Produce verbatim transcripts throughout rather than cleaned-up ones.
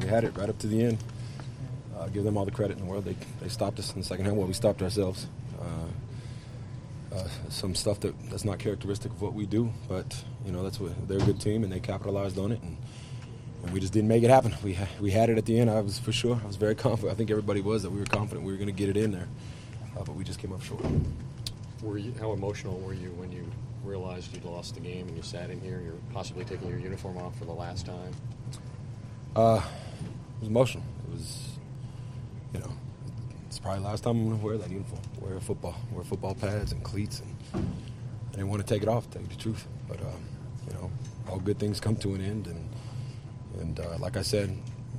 we had it right up to the end. Uh, give them all the credit in the world. They they stopped us in the second half. Well, we stopped ourselves. Uh, uh, some stuff that, that's not characteristic of what we do, but you know that's what they're a good team and they capitalized on it, and, and we just didn't make it happen. We ha- we had it at the end. I was for sure. I was very confident. I think everybody was that we were confident we were going to get it in there, uh, but we just came up short. Were you, how emotional were you when you realized you'd lost the game and you sat in here, you're possibly taking your uniform off for the last time? Uh, it was emotional. It was, you know, it's probably the last time I'm going to wear that uniform, wear football, wear football pads and cleats, and I didn't want to take it off, to tell you the truth. But, uh, you know, all good things come to an end, and, and uh, like I said,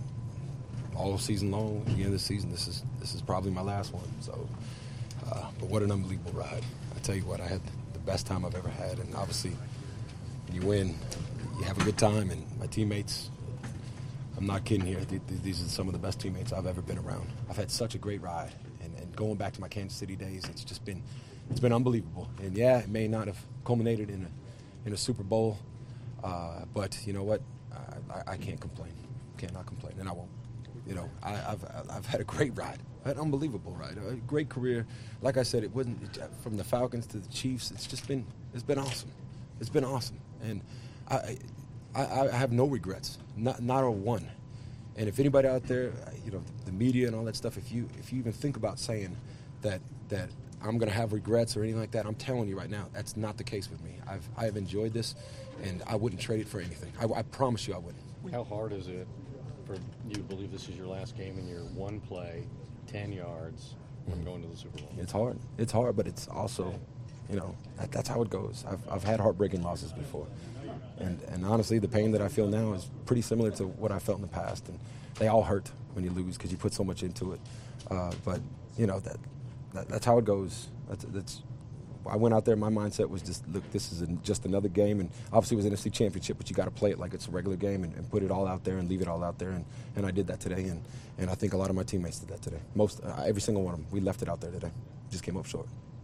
all season long, at the end of the season, this is this is probably my last one. So, uh, but what an unbelievable ride. I tell you what, I had the best time I've ever had, and obviously when you win, you have a good time, and my teammates, I'm not kidding here, these are some of the best teammates I've ever been around. I've had such a great ride, and, and going back to my Kansas City days, it's just been it's been unbelievable. And yeah, it may not have culminated in a in a Super Bowl, uh, but you know what, I, I, I can't complain, cannot complain, and I won't. You know, I, I've I've had a great ride, an unbelievable ride, a great career. Like I said, it wasn't from the Falcons to the Chiefs. It's just been it's been awesome. It's been awesome, and I I, I have no regrets, not not a one. And if anybody out there, you know, the media and all that stuff, if you if you even think about saying that that I'm going to have regrets or anything like that, I'm telling you right now, that's not the case with me. I've I have enjoyed this, and I wouldn't trade it for anything. I, I promise you, I wouldn't. How hard is it for you to believe this is your last game and you're one play, ten yards from going to the Super Bowl? It's hard. It's hard, but it's also, you know, that, that's how it goes. I've I've had heartbreaking losses before, and and honestly, the pain that I feel now is pretty similar to what I felt in the past, and they all hurt when you lose because you put so much into it. Uh, but you know that, that that's how it goes. That's, that's I went out there. My mindset was just, look, this is a, just another game, and obviously it was an N F C Championship, but you got to play it like it's a regular game and, and put it all out there and leave it all out there, and, and I did that today, and, and I think a lot of my teammates did that today. Most, uh, every single one of them, we left it out there today. Just came up short.